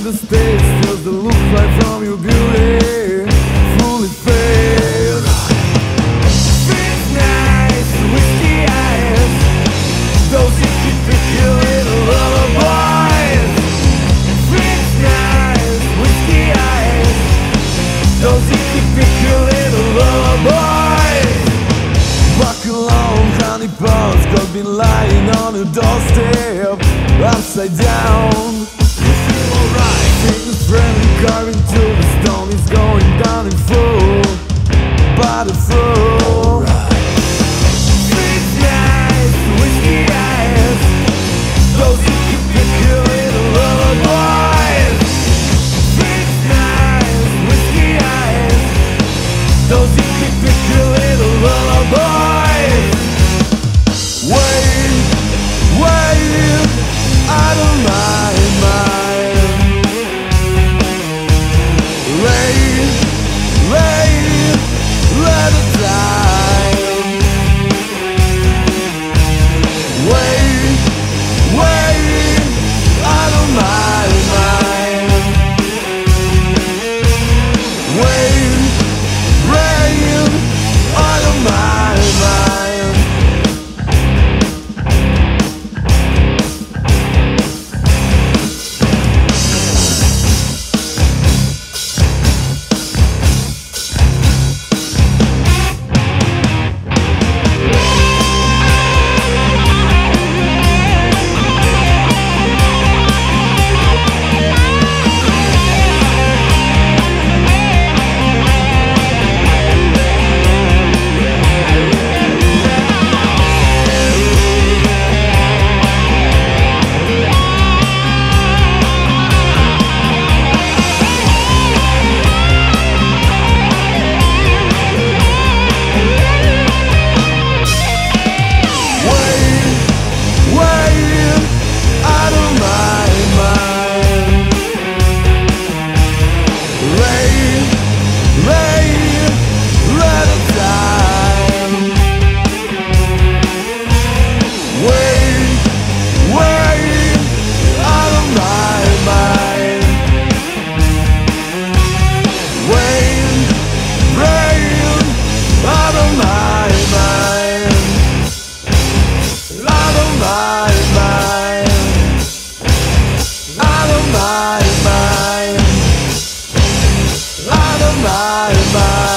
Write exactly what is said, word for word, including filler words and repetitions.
the stage, feels the look right from your beauty, fully paid. Fake nights, whiskey eyes, those icky picky little lullabies. Fake nights, whiskey eyes, those icky picky little lullabies. Walk along, honey buns, got been lying on your doorstep, upside down. You feel alright. Things friendly, carving to the stone is going down in full, by the full. Sweet nights, whiskey eyes, those who keep picky little lullabies. Sweet nights, whiskey eyes, those who keep picky little lullabies. Wait, wait, I don't mind, mind. Lay, lay, let it die. Wait, wait, I don't mind, mind. Wait, rain, I don't mind, mind. Bye, bye.